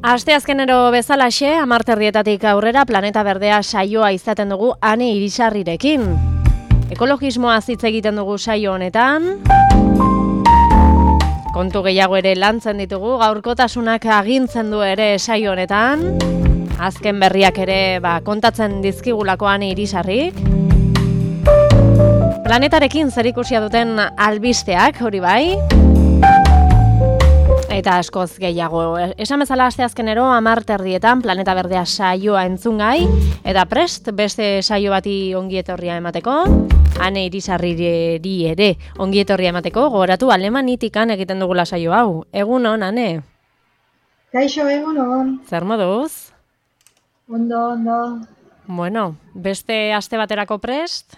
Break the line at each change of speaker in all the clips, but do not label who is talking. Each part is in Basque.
Asteazkenero bezalaxe, 10:00 aurrera Planeta Berdea saioa izaten dugu Ane Irisarrirekin. Ekologismoaz hitz egiten dugu saio honetan. Kontu gehiago ere lantzen ditugu, gaurkotasunak agintzen du ere saio honetan. Azken berriak ere kontatzen dizkigulako Ane Irisarrik. Planetarekin zerikusia duten albisteak, hori bai. Eta askoz gehiago. Esan bezala asteazkenero 10:00 Planeta Berdea saioa entzungai, eta prest beste saio bati ongietorria emateko, Ane Irisarriri ere ongietorria emateko, gogoratu Alemanitikan egiten dugula saio hau. Egunon, Ane?
Kaixo, egunon.
Zer moduz?
Ondo.
Bueno, beste aste baterako prest?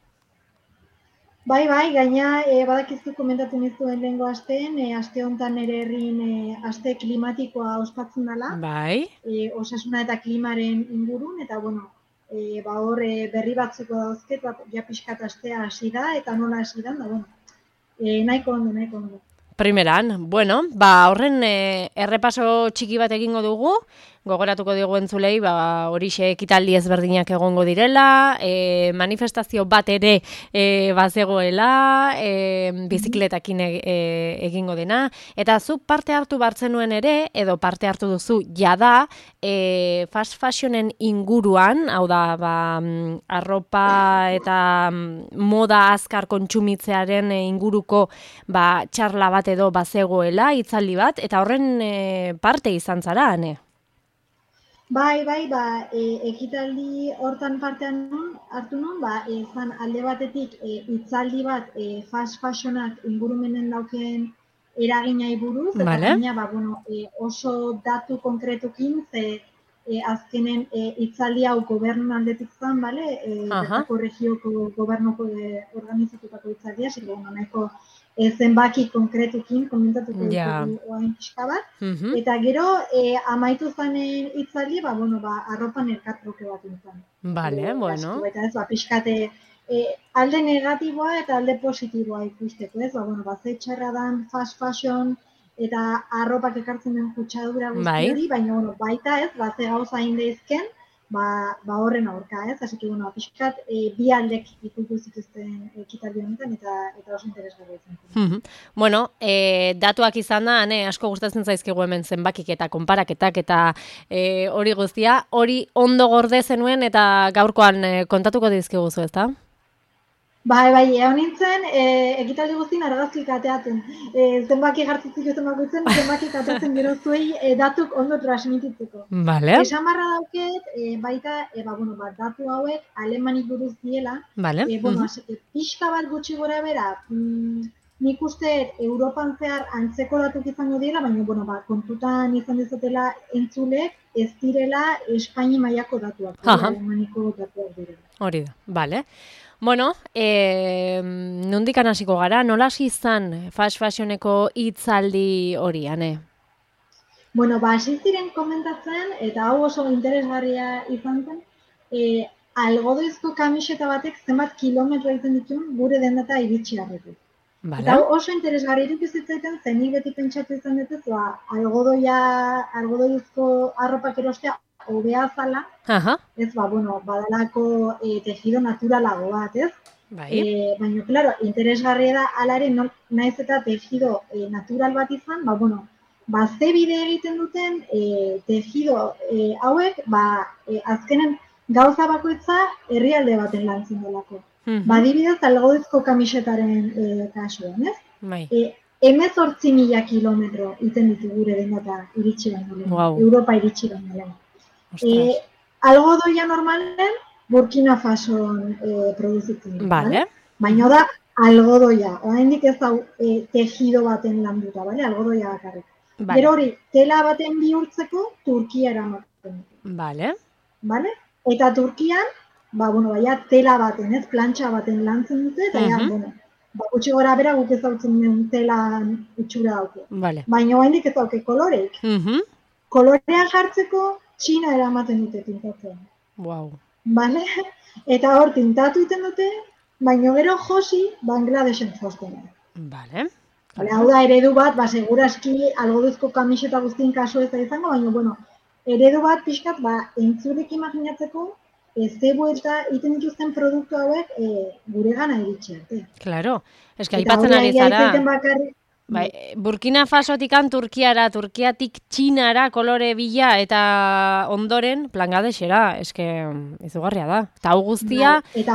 Bai, gaina badakizu komentatu nizuen lehengo astean, aste honetan ere herrin aste klimatikoa ospatzen dela.
Bai.
Osasuna eta klimaren ingurun, eta hor berri batzuko dauzket, ja pixkat astea hasi da, eta nola hasi da, nahiko ondo.
Primeran, horren errepaso txiki bat egingo dugu, gogoratuko digu entzulei, horixe ekitaldi ezberdinak egongo direla, manifestazio bat ere bazegoela, bizikletakin egingo dena, eta zu parte hartu bartzenuen ere, edo parte hartu duzu jada, fast fashionen inguruan, hau da, arropa eta moda azkar kontsumitzearen inguruko txarla bat edo bazegoela, hitzaldi bat, eta horren parte izan zara, Ane?
Bai, ekitaldi hortan parte hartu nun, izan alde batetik hitzaldi bat fast fashionak ingurumenen dauken eraginai buruz, eta gaina oso datu konkretukin, azkenen hitzaldi hau gobernu aldetik zen, bertako regioko gobernuko organizatutako hitzaldia, nahiko zenbaki konkretukin komentatuko ditugu oain pixka bat. Eta gero, amaitu zanen hitzaldi, arropa merkatruke bat intzan. Eta ez, pixkate alde negatiboa eta alde positiboa ikusteko, ez? Ze txarra dan fast fashion eta arropak ekartzen den kutsadura guzti hori, baina baita ez, ze gauza indeizken, horren aurka, ez? Así que, pixkat, bi aldek ikutu zituzten ekitaldi honetan eta oso interesgarria izan.
Datuak izan da, asko gustatzen zaizkigu hemen zenbakik eta konparaketak eta hori guztia, hori ondo gorde zenuen eta gaurkoan kontatuko dizkiguzu, ezta?
Bai, egon nintzen, ekitaldi guztien argazkik ateatzen. Zenbaki jartzizik bakoitzen, zenbaki ateatzen gero zuei datuk ondo transmititzeko. Esan barra dauket, baita, datu hauek alemanik buruz diela. Pixka bat gutxi gora bera, nik uste Europan zehar antzeko datuk izango diela, baina kontutan izan dizutela entzulek, ez direla Espaini mailako datuak, alemaniko datuak direla.
Hori da, bale. Nondik hasiko gara, nola hasi izan fast fashioneko hitzaldi hori, Ane?
Hasi ziren komentatzen, eta hau oso interesgarria izan zen, algodoizko kamiseta batek zenbat kilometro egiten dituen gure dendata iritsi arretik. Eta oso interesgarri iruditzen zen nik beti pentsatu izan dut, algodoizko arropak erostea hobea zala, ez, badalako tejido naturalago bat, ez? Baina, klaro, interesgarria da, alare, naiz eta tejido natural bat izan, ze bide egiten duten tejido hauek, azkenen gauza bakoitza herrialde baten lantzen delako. Adibidez, algodoizko kamisetaren kasuan, ez? 18.000 kilometro iten ditu gure dendata iritsi baino lehen, Europa iritsi baino lehen. Algodoia normalen Burkina Fason produzitzen. Baina da algodoia, oraindik ez hau tejido baten landuta, algodoia bakarrik. Gero hori, tela baten bihurtzeko Turkia eramaten. Eta Turkian, tela baten, ez, plantxa baten lantzen dute, eta gutxi gora bera guk ezautzen duen telan itxura dauke. Baina oraindik ez dauke koloreik. Kolorea jartzeko Txina eramaten dute tintatzen. Eta hor tintatu iten dute, baina gero josi Bangladesen josten. Hau da, eredu bat, seguraski algoduzko kamiseta guztien kaso ez da izango, baina, bueno, eredu bat pixkat, entzulek imaginatzeko, ze buelta iten dituzten produktu hauek gure gana iritsi arte.
Claro, eske aipatzen ari zara. Bai, Burkina Fasotikan Turkiara, Turkiatik Txinara kolore bila eta ondoren Plangadexera, eske izugarria da. Eta hau guztia...
Eta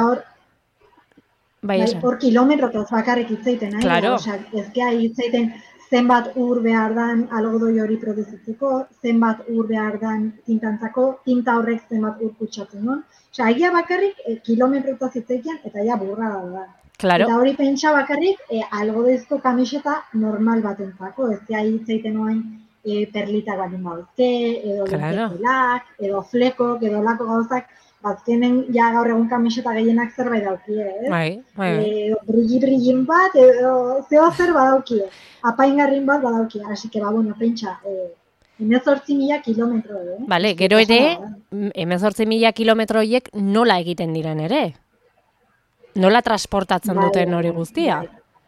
hor kilometrotaz bakarrik hitzaiten,
claro.
Osea, ezkea hitzaiten zenbat ur behar dan algodoi hori produzitzeko, zenbat ur behar dan tintantzako, tinta horrek zenbat ur kutsatzen duen. Osea, egia bakarrik kilometrotaz hitzaiten eta ja burra da.
Claro.
Eta hori pentsa bakarrik algodoizko kamiseta normal batentzako, ezkea hitzaiten oain perlitak baten bauzke, edo lentejelak, edo flekok, edo lako gauzak, bazkenen ja gaur egun kamiseta gehienak zerbait daukie, Edo brilli-brillin bat, edo zeo zer badaukie, apaingarrin bat badaukie, así que, pentsa, 18.000 kilometro,
Bale, gero ere, 18.000 kilometro horiek nola egiten diren ere? Nola transportatzen duten hori guztia?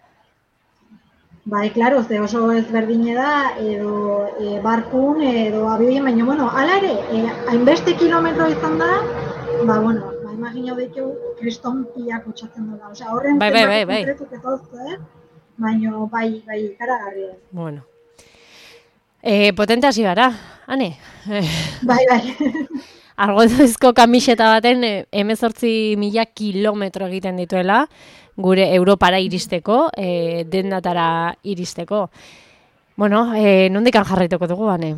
Bai, klaro, ze oso ezberdine da, edo barkun, edo abioien, baina, hala ere, hainbeste kilometro izan da, imagina behitu, kriston pila kutsatzen dela. Osea, horren zenbat konkretuk ez dauzko, baina, bai, ikaragarri.
Bueno. Potente hasi gara, Ane?
Bai.
Algodoizko kamiseta baten 18.000 kilometro egiten dituela, gure Europara iristeko, dendatara iristeko. Bueno, nondikan jarraituko dugu, Ane?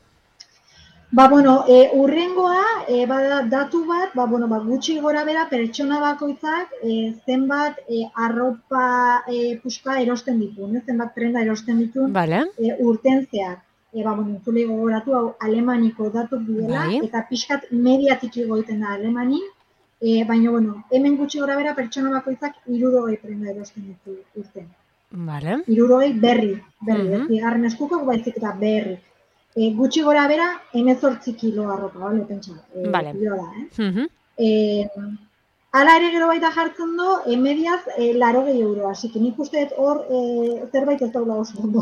Urrengoa, bada datu bat, gutxi gora bera pertsona bakoitzak zenbat arropa puska erosten ditu, zenbat prenda erosten ditu urten zehar. Entzule gogoratu hau alemaniko datuk direla, eta pixkat mediatik igoiten da alemanin, baina, hemen gutxi gora bera pertsona bakoitzak 60 prenda erosten ditu urten. 60 berri, bigarren eskuko baizik eta berri. Gutxi gora bera, 18 kilo arropa, pentsa. Hala ere gero baita jartzen du, mediaz, 80 euro, así que nik uste hor zerbait ez daula oso ondo.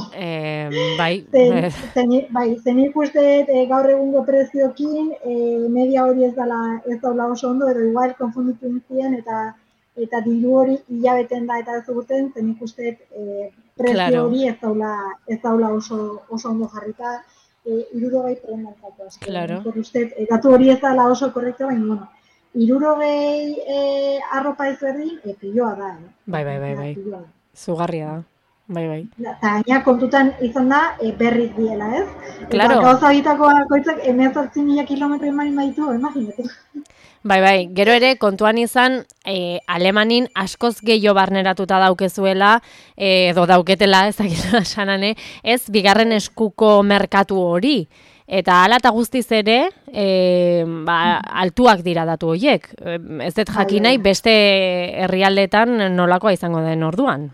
Zen nik uste gaur egungo preziokin, media hori ez daula oso ondo, edo igual konfunditu intzien, eta diru hori hilabeten da eta ez urten, zen nik uste prezio hori ez daula oso ondo jarrita, 60 prendantzako. Datu hori ez daula oso korrekta, baina, 60 arropa ezberdin, piloa da.
Bai. Zugarria da. Bai.
Eta gaina kontutan izan da, berrik diela, ez?
Claro.
Eta gauza egitako bakoitzak 18.000 kilometro emanin baitu, imaginatu.
Bai, gero ere kontuan izan Alemanin askoz gehiago barneratuta daukezuela, edo dauketela, ez dakizuna sanane, ez bigarren eskuko merkatu hori. Eta hala eta guztiz ere, altuak dira datu horiek. Ez dut jakinai beste herrialdetan nolakoa izango den orduan.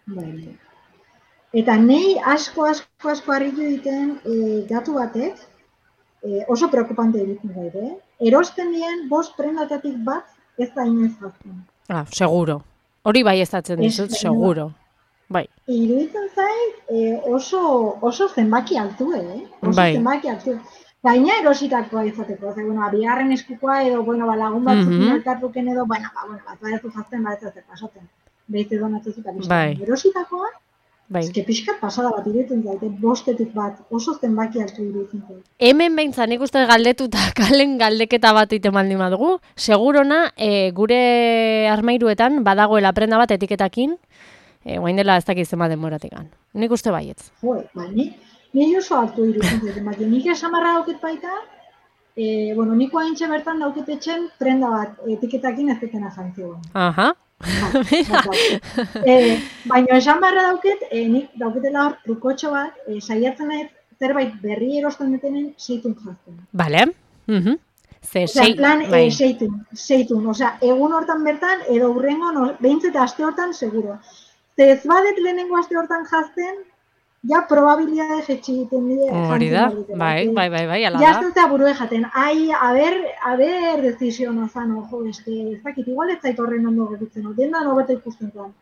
Eta nei asko harritu egiten datu batek, oso preokupante egiten gaire. Erosten dien 5 prendatatik bat ez da inoiz jazten.
Seguro. Hori bai ezatzen dizut, seguro. Bai.
Iruditzen zait oso zenbaki altu, zenbaki altu. Gaina erositakoa izateko, bigarren eskukoa edo, lagun batzuk elkarruken edo, bat badezu jazten, bat ez pasaten. Behiz edo natzuzik abizten. Erositakoa, eske pixkat pasada bat iruditzen zaite, 5 bat, oso zenbaki altu iruditzen zaite.
Hemen behintzan ikusten galdetuta kalen galdeketa bat iten baldin badugu, segurona gure armairuetan badagoela prenda bat etiketakin, guain dela ez dakiz zenbat denboratik. Nik uste baietz.
Ni oso altu iruditzen zaite. Nik esamarra dauket baita, nik haintxe bertan dauketetxen prenda bat etiketakin ez dekena jantzioan.
Aha.
Baina esan barra dauket, nik dauketela hor trukotxo bat, saiatzen nahi zerbait berri erosten detenen seitun jazten.
Bale.
Seitun. Egun hortan bertan, edo hurrengo, behintzeta aste hortan, seguro. Ez badet lehenengo aste hortan jazten, ja probabilidade jetxi egiten dira.
Hori da, bai, ala da.
Jazten zea burue jaten, a ber desizio nozan, ez dakit, igual ez zait horren ondo gerritzen, dendan hobeto ikusten zuen.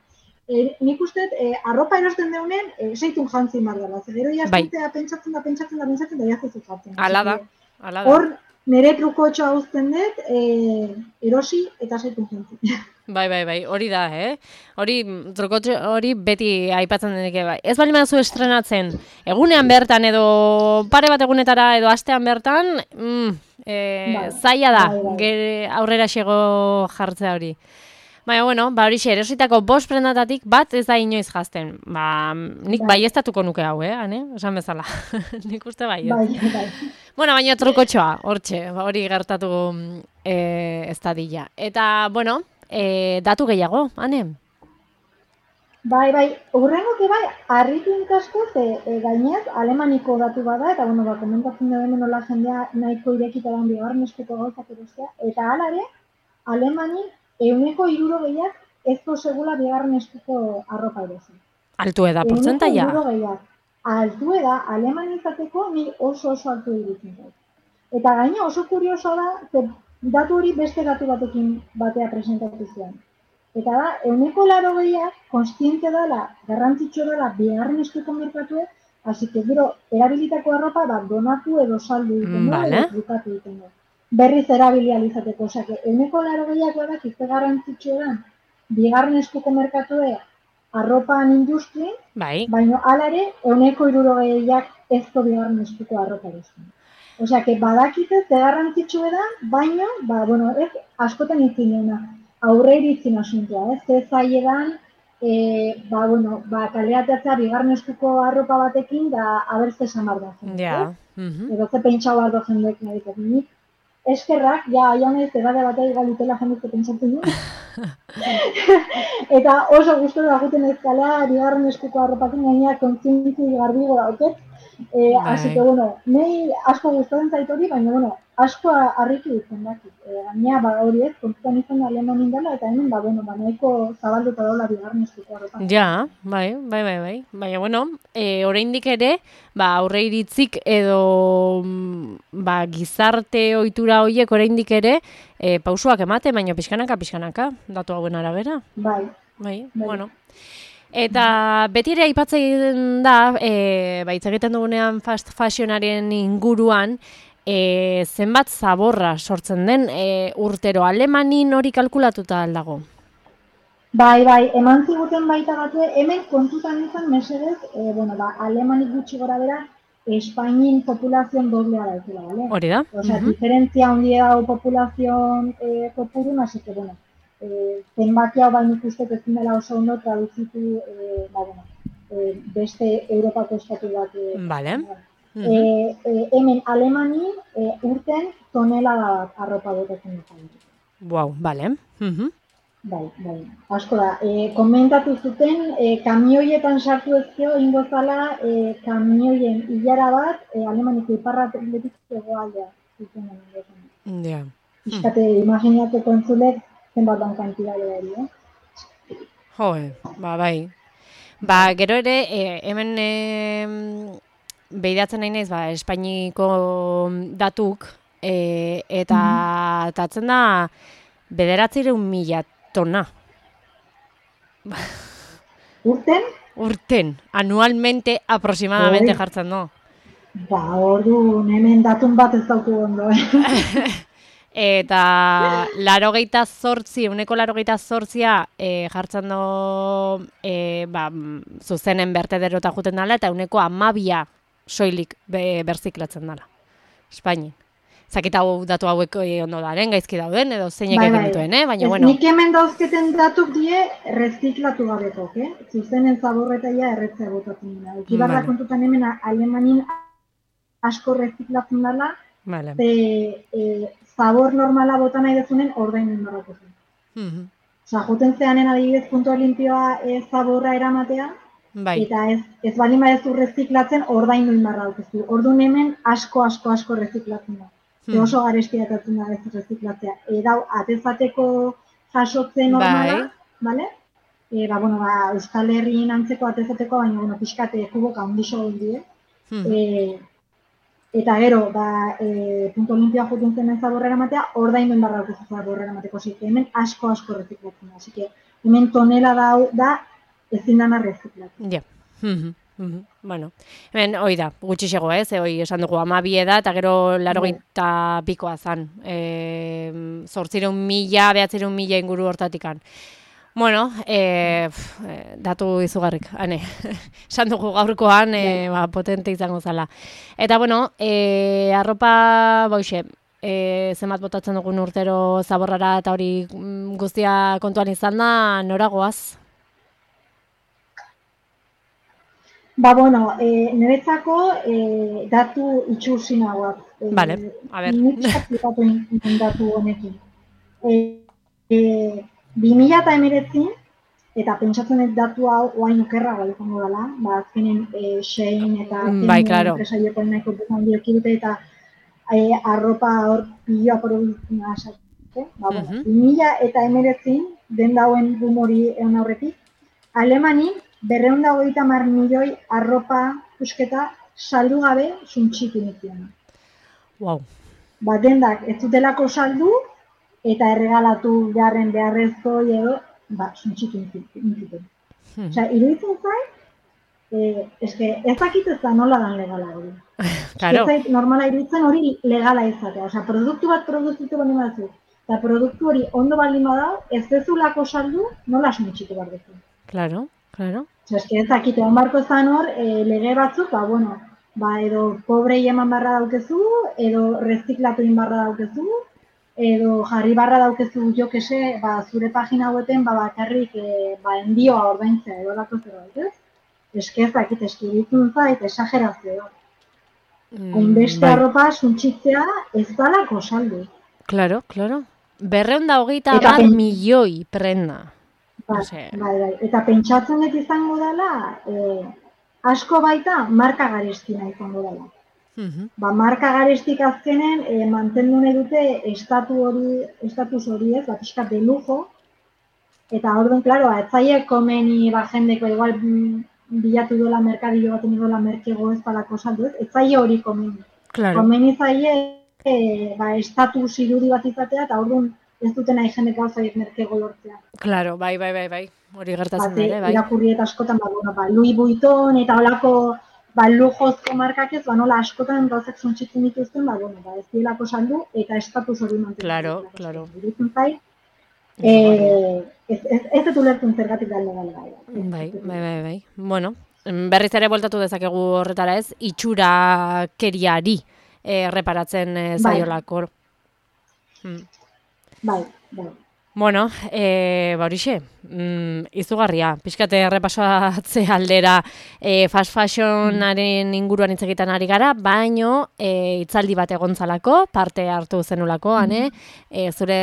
nik uste, arropa erosten deunen, seitun jantzin behar dela. Gero
Bai,
jaztuntzea pentsatzen da jaztezu jartzen.
ala da, ala da.
Hor, nire trukotxoa uzten dut, erosi eta seitun jantzin.
Bai, hori da, trukotxe hori beti aipatzen deneke bai. Ez bali mazu estrenatzen, egunean bertan edo pare bat egunetara edo astean bertan, zaila da, aurrera xego jartzea hori. Baina, bueno, horixe, erositako 5 prendatatik bat ez da inoiz jazten. Nik baieztatuko nuke hau, Ane? Esan bezala. Nik uste bai. Bueno, baina trukotxoa, hortxe, hori gertatu ez dadila. Eta, bueno, datu gehiago, Ane?
Bai, urrengoke bai, harritu asko, gainez, alemaniko datu bada, eta, bueno, komentatzen da hemen nola jendea nahiko irekita dan bigarren eskuko gauzak erostea, eta hala ere, Alemanin 60%ak ez segula bigarren eskuko arropa erosi.
Altu eda, portzentaia?
60%. Altu eda, Aleman izateko ni oso altu iruditzen zait. Eta gaina oso kurioso da, datu hori beste datu batea presentatu zuen. Eta da, 80%ak konstiente dela, garrantzitsu dela bigarren eskuko merkatuek, hasi que gero erabilitako arropa donatu edo saldu egiten du, edo trukatu egiten du. Berriz erabilializateko, osea, 80%ak badak izte garrantzitsu da, bigarren eskuko merkatue arropan industrien, baina hala ere 60%ak ez du bigarren eskuko arropa erosten. Osea, badakite ze garrantzitsu da, baina, ez askotan itzinena, aurre iritzin asuntua, ze zailedan, kaleateatzea bigarren eskuko arropa batekin, da abertze samar da zen. Edo ze pentsau ardo jendeek nahi nik. Eskerrak, aian ez edade batea galutela jendezko pentsatzen du. Eta oso guztu da guten ezkalea, bigarren eskuko arropakin gaina kontzientzi garbigo dauket. Así que, bueno, nahi asko guztaren zaitori, baina, asko harritu ditzen dakit. Gaina, hori ez, kontutan izan Alemanin dela, eta hemen, nahiko zabalduta dola bigarren eskuko arropa.
Ja, bai. Baina, bueno, oraindik ere, aurre iritzik edo gizarte ohitura horiek oraindik ere pausuak emate, baina pixkanaka, datu hauen arabera. Bai, bueno. Eta beti ere aipatzen da, hitz egiten dugunean fast fashionaren inguruan, zenbat zaborra sortzen den urtero Alemanin hori kalkulatuta aldago?
Bai, eman ziguten baita batu, hemen kontutan izan mesedez, Alemanik gutxi gora bera, Espainin populazioan doblea daukela, bale?
Hori da.
Osea, diferentzia handia dago populazioan kopurun, así que, zenbaki hau bain ikustek ezin dela oso ondo traduzitu beste Europako estatu bat.
Vale.
Hemen Alemanin urten tonelada bat arropa botatzen dut.
Wow, vale.
Bai, asko da. Komentatu zuten, kamioietan sartu ezkeo ingo zala kamioien hilara bat Alemaniko iparraldetik hegoaldea zuten.
Ja.
Iskate, imaginateko entzulek zenbat dan kantidade hori,
bai. Gero ere, hemen behidatzen nahi naiz, Espainiko datuk, eta tatzen da 900.000 tona. Urten, anualmente, aproximadamente jartzen du.
Orduan, hemen datun bat ez dauku ondo,
Eta 88% jartzen du zuzenen bertederota juten dela, eta 12% soilik berziklatzen dela. Espainin. Zakita datu hauek ondo daren, gaizki dauden, edo zeinek egin dituen, baina bueno.
Nik hemen dauzketen datuk die reziklatu gabeko, zuzenen zaborretaia erretzea botatzen dira. Ekibarra kontutan hemen Alemanin asko reziklatzen dela, zabor normala bota nahi dezunen ordainuen barrako zen. Osa, juten zeanen adibidez punto limpioa zaborra eramatea, eta ez bali maezu reziklatzen ordainuen barra dukezu. Orduan hemen asko reziklatzen da. Oso garestia atatzen da ez reziklatzea. Edau, atezateko jasotze normala, bale? Euskal Herrien antzeko atezateko, baina pixkate kuboka ondixo gondie. Eta gero, punto limpioa juten zenen zaborra eramatea, ordainduen barra dukezu zaborra eramateko. Hemen asko reziklatzen da. Hemen tonela da ezin dana reziklatu.
Ja. Bueno, hemen hoi da, gutxi xego ez, hoi esan dugu 12 da, eta gero 80 pikoa zan. 800.000, 900.000 inguru hortatikan. Bueno, datu izugarrik, hane, esan dugu gaurkoan, potente izango zala. Eta bueno, arropa, boixe, zenbat botatzen dugun urtero zaborrara eta hori guztia kontuan izan da, nora goaz?
Bueno, niretzako datu itxursinagoak.
Vale, a ber.
Nik aplikatu datu honekin. 2019, eta pentsatzen dut datu hau oain okerrago izango dela, azkenen Shein eta enpresaioko nahiko bukan diokidute eta arropa hor piloa produktuna asatze. 2019, den dauen rumori egon aurretik, Alemanin 250 milioi arropa pusketa saldu gabe suntxitu nitiena.
Wow.
Dendak ez dutelako saldu eta erregalatu beharrezko edo suntxitu nitiena. Osea, iruditzen zait, ez dakit ez da nola dan legala hori.
Claro.
Ez zait normala iruditzen hori legala izatea. Osea, produktu bat produzitu bali batzu, eta produktu hori ondo bali badao, ez dezulako saldu, nola suntxitu behar dezu.
Claro.
Ez dakit, egon barko zan hor, lege batzuk, edo pobrei eman barra daukezu, edo reziklatu egin barra daukezu, edo jarri barra daukezu, jo kese, zure pagina haueten, bakarrik endioa ordaintzea, edo lako zerbait, ez? Ez dakit, ditzen zait, esagerazio. Hainbeste arropa suntxitzea ez dalako saldu.
Claro. 230 milioi prenda.
Bai. Eta pentsatzen dut izango dela, asko baita marka garestina izango dela. Marka garestik azkenen mantendu nahi dute estatus hori ez, pixkat de lujo, eta orduan, klaro, etzaie komeni jendeko igual bilatu dola merkadillo baten dola merkego ez palako saldu ez, etzaie hori komeni. Komeni zaie estatus irudi bat izatea, eta orduan ez duten nahi jende gauzaiek merkego lortzea.
Claro, bai. Hori gertatzen ere, bai.
Irakurriet askotan, Louis Vuitton eta holako lujozko markak ez, nola askotan gauzak suntxitzen dituzten, ez dielako saldu eta estatus hori mantentzen.
Claro.
Iruditzen zait, ez dut ulertzen zergatik da legala.
Bai. Bueno, berriz ere bueltatu dezakegu horretara ez, itxurakeriari erreparatzen zaiolako.
Bai.
Bueno, horixe, izugarria, pixkate errepasatze aldera fast fashionaren inguruan hitz egiten ari gara, baino hitzaldi bat egontzalako, parte hartu zenulako, zure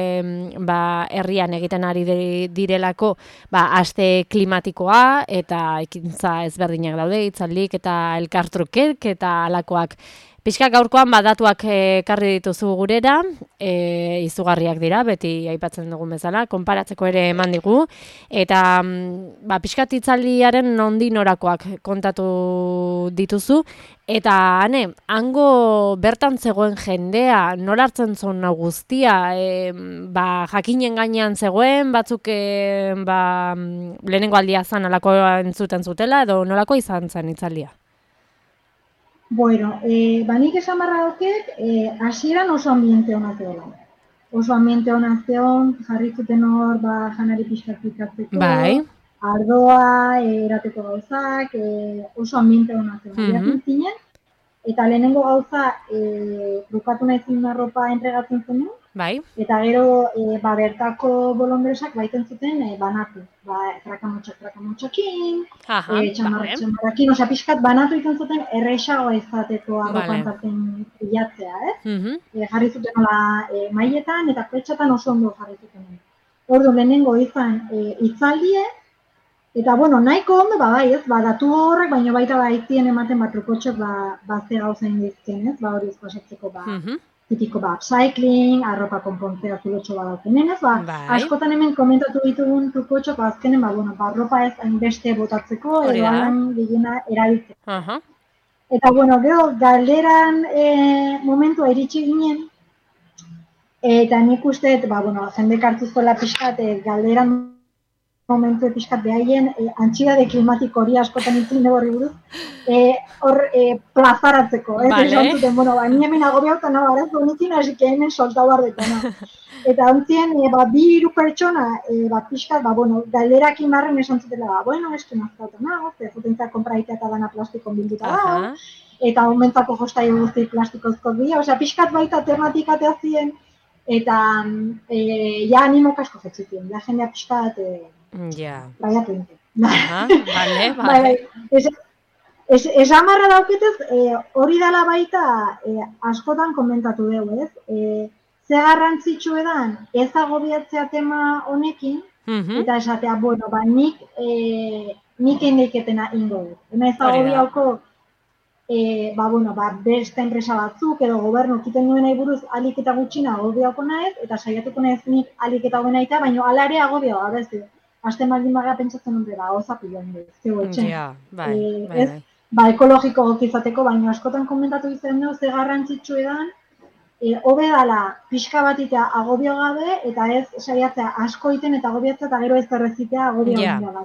herrian egiten ari direlako aste klimatikoa eta ekintza ezberdinak daude, hitzaldik eta elkartrukek eta alakoak. Pixka gaurkoan datuak ekarri dituzu gurera, izugarriak dira, beti aipatzen dugun bezala, konparatzeko ere eman digu, eta pixkat hitzaldiaren nondi norakoak kontatu dituzu, eta hango bertan zegoen jendea, nola hartzen zuen guztia, jakinen gainean zegoen, batzuk lehenengo aldia zan alako entzuten zutela, edo nolako izan zen hitzaldia?
Bueno, nik esan barra doket, hasieran oso ambiente hona zegoela. Oso ambiente hona zegoen, jarri zuten hor, janari pixkatikatzeko, ardoa, erateko gauzak, oso ambiente hona zegoen. Jatzen zinen, eta lehenengo gauza, bukatu nahi zinen arropa entregatzen zen, eta gero bertako bolondresak baiten zuten banatu. Trakamotxakin, txamarrakin, osea pixkat banatu izan zuten erreixagoa izateko arropan zarten bilatzea, jarri zuten hola mailetan eta petxatan oso ondo jarri zuten. Orduan lehenengo izan hitzaldie, eta nahiko ondo, datu horrek, baina baita izien ematen trukotxok ze gauzain dizken, ez, hori izpasatzeko tipiko upcycling, arropa konpontzea zulotxo badaukenen, ez, askotan hemen komentatu ditugun trukotxok, azkenen, arropa ez hainbeste botatzeko, edo alan gehiena erabiltzeko. Eta, gero, galderan momentua iritsi ginen, eta nik uste, jendek hartuzko pixkat galderan momentu pixkat behaien antsiedade klimatiko hori askotan itzin horri buruz, hor plazaratzeko, ez esan zuten, bueno, ni hemen agobiauta nago, arazo nikin, hasi que hemen soltau bardetona. Eta ontzien, bi hiru pertsona, pixkat, bueno, galderak imarren esan zutela, bueno, eski nazkauta nago, zutentza konpraitea eta dana plastikon bilduta dago, eta aumentako jostaio guzti plastikozko dira, osea, pixkat baita tematikatea ziren, eta ja animo kasko zetzitien, ja jendea pixkat, baiatu nintzen. Bai. Esamarra dauketez, hori dela baita askotan komentatu dugu, ez? Ze garrantzitsu edan ez agobiatzea tema honekin, eta esatea, bueno, nik indeiketena ingo dut. Hena ez agobiauko, beste enpresa batzuk edo gobernu kiten duen nahi buruz alik eta gutxina agobiauko nahez, eta saiatuko nahez nik alik eta hoben aita, baina ala ere agobiau, abezio. Aste maldin baga pentsatzen dut dela, ozapi joan dut, zeu etxen. Ekologiko gokizateko, baina askotan komentatu izan dugu, ze garrantzitsu edan, hobe dala pixka bat itea agobio gabe, eta ez saiatzea asko iten eta agobiatzea, eta gero ez errezitea agobio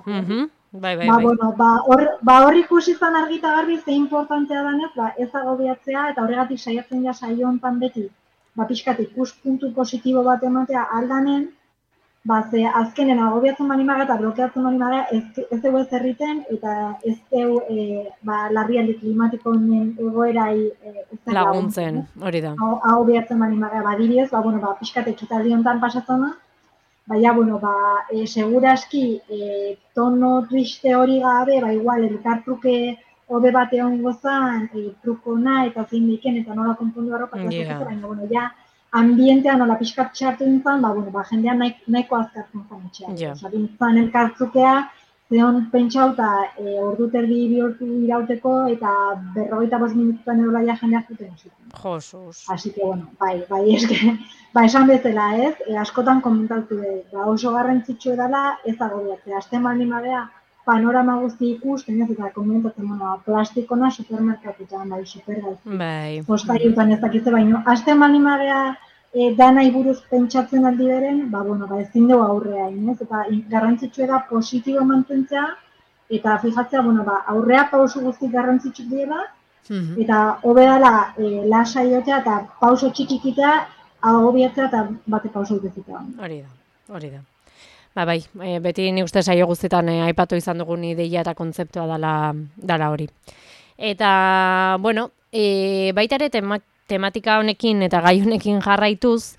bat. Hor ikusi izan argita garbi, ze importantea danez, ez agobiatzea, eta horregatik saiatzen ja saio hontan beti, pixkat ikuspuntu positibo bat ematea aldanen, ze azkenen agobiatzen manimaga eta blokeatzen manimaga ez dugu ez erriten eta ez dugu larrialdi klimatikoen egoerai
laguntzen, hori da.
Agobiatzen manimaga, badiriez, pixkat ekitaldi honetan pasatzen da, seguraski tono triste hori gabe, igual, elkartruke hobe bate hongo zan, trukona eta zein diken eta nola konpondu arropa, baina, ambientean nola pixkat txartu dintzen, jendean nahiko azkartzen zen etxean. Osa, bintzan elkartzukea, zehon pentsauta ordu terdi bihurtu irauteko eta 45 minututan edo laia jendeak zuten zuten.
Josuz.
Así que, esan bezala ez, askotan komentatu oso garrantzitsu edala ez agobiatzea. Azten baldin badea, panorama guzti ikusten ez eta komentatzen plastikona supermerkatutan, supergai. Postaiutan ez dakitze baino. Azten baldin badea danai buruz pentsatzen aldi beren, ezin dugu aurrea inez, eta garrantzitsu da positibo mantentzea, eta fijatzea, aurrea pauso guzti garrantzitsuk diela, eta hobe dala lasaiotea eta pauso txikikitea, agobiatzea eta bate pauso ikezitea.
Hori da. Bai, beti ni uste saio guztietan aipatu izan dugun ideia eta kontzeptua dala hori. Eta, baita ere tematika honekin eta gai honekin jarraituz,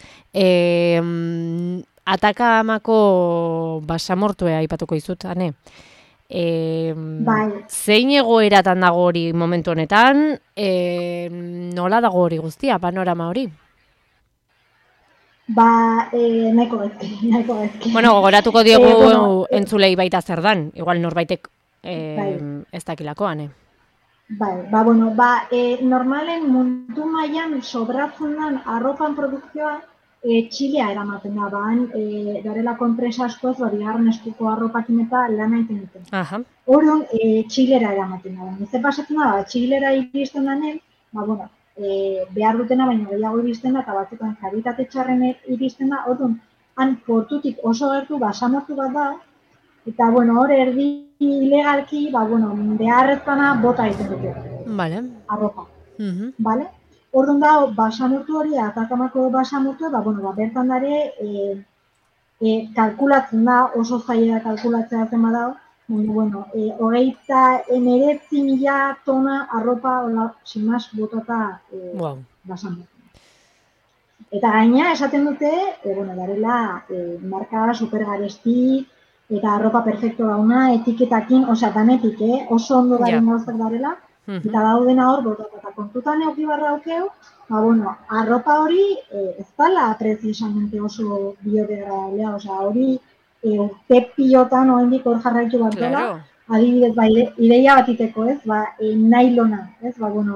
Atakamako basamortua aipatuko izut, ane? Zein egoeratan dago hori momentu honetan, nola dago hori guztia, panorama hori?
Nahiko gezki.
Gogoratuko diogu entzulei baita zer dan, igual norbaitek ez dakilakoan,
normalen mundu mailan sobratzen den arropan produkzioa Txilea eramaten da, garelako enpresa askoz, bigarren eskuko arropakin eta lan egiten duten. Orduan, Txilera eramaten da. Ze pasatzen da, Txilera iristen denen, behar dutena baina gehiago iristen da, eta batzutan kalitate txarren iristen da, orduan, han portutik oso gertu basamortu bat da, eta hor erdi ilegalki, beharrezkana bota egiten dute. Arropa. Orduan da, basamortu hori, Atakamako basamortu, bertan dare, kalkulatzen da, oso zaila kalkulatzea zen badao, 29.000 tona arropa, simaz, botata basamortu. Eta gaina, esaten dute, darela, marka supergaresti, eta arropa perfecto dauna, etiketakin, danetik, oso ondo garen gauzak darela, eta daudena hor, eta kontutan euki barra aukeu, arropa hori ez dala precisamente oso biodegradablea, hori urte pilotan oendik hor jarraitu bat dela, adibidez, ideia batiteko, ez, nailona, ez,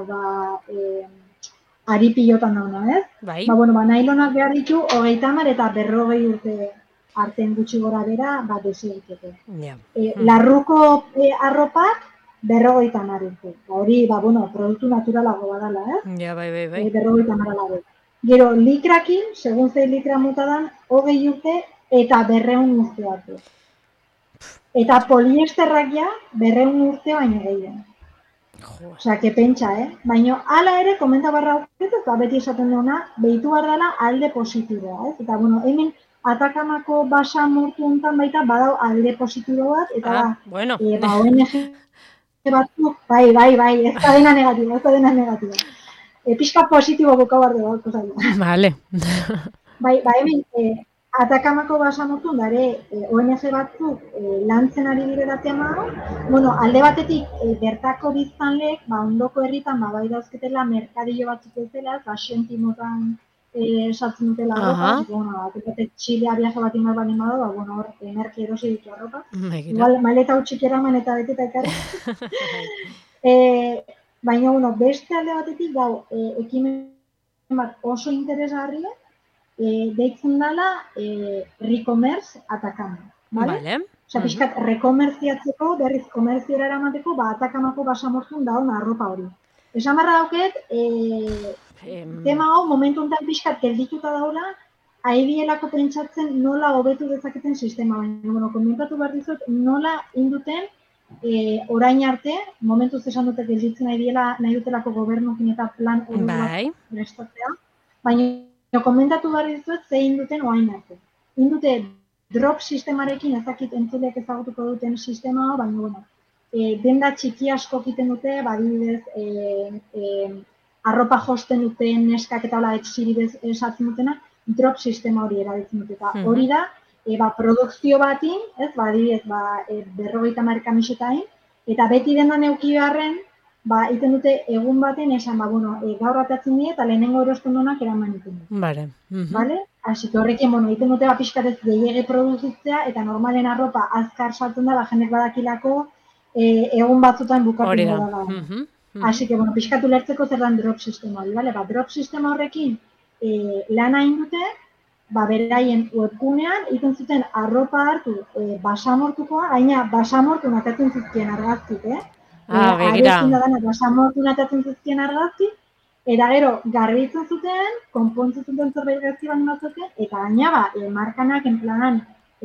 ari pilotan dauna, ez? Nailonak behar ditu, 30 eta 40 urte arten gutxi gora bera, desegiteko. Larruko arropak, 50 urte. Hori, produktu naturalago badala, ez? 50 lago. Gero, likrakin, segun zein litra mota dan, 20 urte eta 200 urte arte. Eta poliesterrak ja 200 urte baino gehiago. Osea, que pentsa, Baina hala ere, komenta barra eta beti esaten duena, behitu behar dela alde positiboa, Eta, bueno, hemen Atakamako basa mortu hontan baita badau alde positibo bat, eta
bueno.
ONG batzuk, bai, ez da dena negatiba. Pixka positibo buka behar dugu,
Vale.
Bai, hemen, Atakamako basamortun dare ONG batzuk lantzen ari direla tema hau. Bueno, alde batetik bertako biztanleek ondoko herritan bai dauzketela merkadillo batzuk ez dela, xentimotan sartzen dutela arropa, batetik Txilea viaje bat inbat bani badu, hor merke erosi ditu arropa. Igual, maleta utxik eraman eta beteta ekarri. Baina, beste alde batetik gau, ekimen bat oso interesgarria, deitzen dela Recommerce Atakama, bale? Osea, pixkat, rekomerziatzeko, berriz komerziera eramateko, Atakamako basamortun daun arropa hori. Esan barra dauket, tema hau, momentu honetan pixkat geldituta daula, aibielako pentsatzen nola hobetu dezaketen sistema, baina, komentatu behar dizut, nola induten orain arte, momentuz esan dute gelditzen nahi dutelako gobernukin eta plan hori bat prestatzea, baina komentatu behar dizuet zein duten orain arte. Indute drop sistemarekin ezakit entzuleak ezagutuko duten sistema, baina denda txiki asko egiten dute, badibidez arropa josten duten neskak eta hola etxiribez esatzen dutena, drop sistema hori erabiltzen dute. Eta hori da, produkzio batin, badibidez, 50 kamisetain, eta beti dendan euki beharren, iten dute egun baten esan, gaur atatzen dira eta lehenengo erosten duenak eraman iten dut. Bale? Asi, horrekin, iten dute pixkatez gehiage produzitzea, eta normalen arropa azkar saltzen da, jendek badakilako egun batzutan bukatu da. Asi, pixkatu lertzeko zer dan drop sistema hori, bale? Drop sistema horrekin lan hain dute, beraien webgunean, iten zuten arropa hartu basamortukoa, gaina basamortu natatzen zizkien argazkik, Arezin da dana, basamortu natatzen zizkien argazki, eta gero, garbitzen zuten, konpontzen zuten zerbait gazki bani batzuten, eta gaina, markanak, en planan,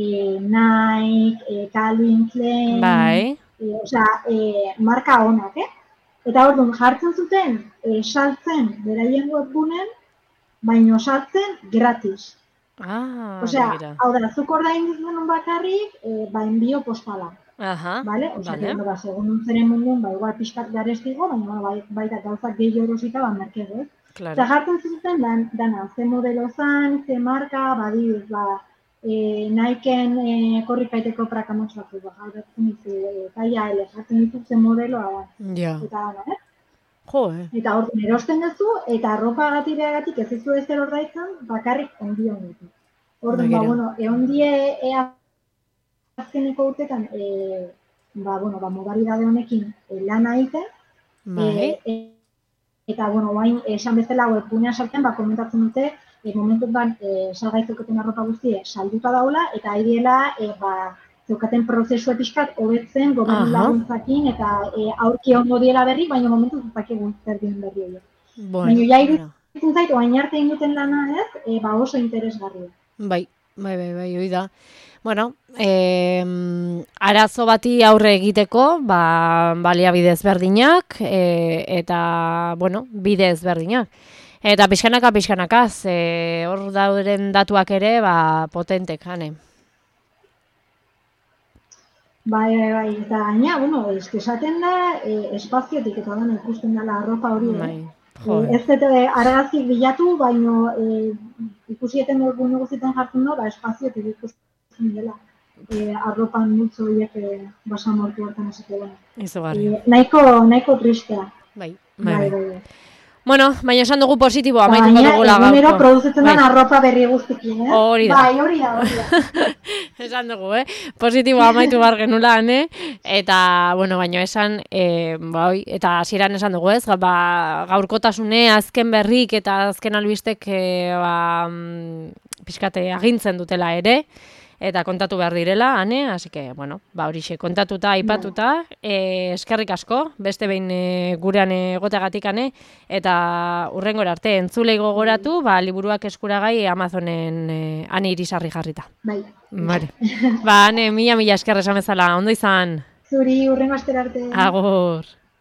Nike, Calvin Klein, marka honak, Eta orduan, jartzen zuten, saltzen beraien webgunen, baino saltzen gratis. Osea, hau da, zuk ordain dizuen bakarrik, enbio postala. Bale? Osea, segun zeren mundun, igual pixkat garestigo, baina baita gauzak gehiago erosita, merkego. Eta jartzen zuten dana, ze modelo zan, ze marka, badibuz, Nikeen korrikaiteko prakamotxoak, jartzen dizu, taia L, jartzen dizu ze modeloa, eta dana, Eta orduan erosten duzu, eta arropa beagatik ez dizu ezer ordaitzen, bakarrik ondio ditu. Orduan, eondie azkeneko urtetan, modalidade honekin lana egiten, eta, bain, esan bezala webgunean sartzen, komentatzen dute, momentuan salgaitzokoten arropa guztie salduta daula, eta aidiela, zeukaten prozesua pixkat hobetzen gobernu laguntzakin, eta aurki ondo diela berri, baina momentu zutak egun zer dien berri hori. Baina ja iruditzen zait, oain arte induten lana ez, oso interesgarria.
Bai, hori da. Bueno, arazo bati aurre egiteko, baliabide ezberdinak, eta, bide ezberdinak. Eta pixkanakaz, hor dauden datuak ere, potentek, hane.
Bai, eta gaina, esaten da, espaziotik eta dena ikusten dela arropa hori. Ez dut argazki bilatu, baina ikusieten gune guztietan jartzen da, espaziotik ikusten dela. Arropan multzo horiek basamortu hortan esatela.
Izugarria.
Nahiko tristea.
Bai. Bueno, baina esan dugu positibo, amaituko dugula gaurko.
Egunero produzitzen den arropa berri guztikin,
Hori da.
Bai, hori da.
Esan dugu, positibo amaitu bar genulan, Eta, baina esan, eta hasieran esan dugu, gaurkotasune, azken berrik eta azken albistek pixkate agintzen dutela ere. eta kontatu behar direla, ane, hasi que, bueno, horixe, kontatuta, aipatuta, eskerrik asko, beste behin gurean egoteagatik, ane, eta hurrengora arte, entzulei gogoratu, liburuak eskuragai Amazonen ane irisarri jarrita.
Bai.
Vale. Ane, mila esker esan bezala, ondo izan.
Zuri, hurrengo astera arte.
Agur.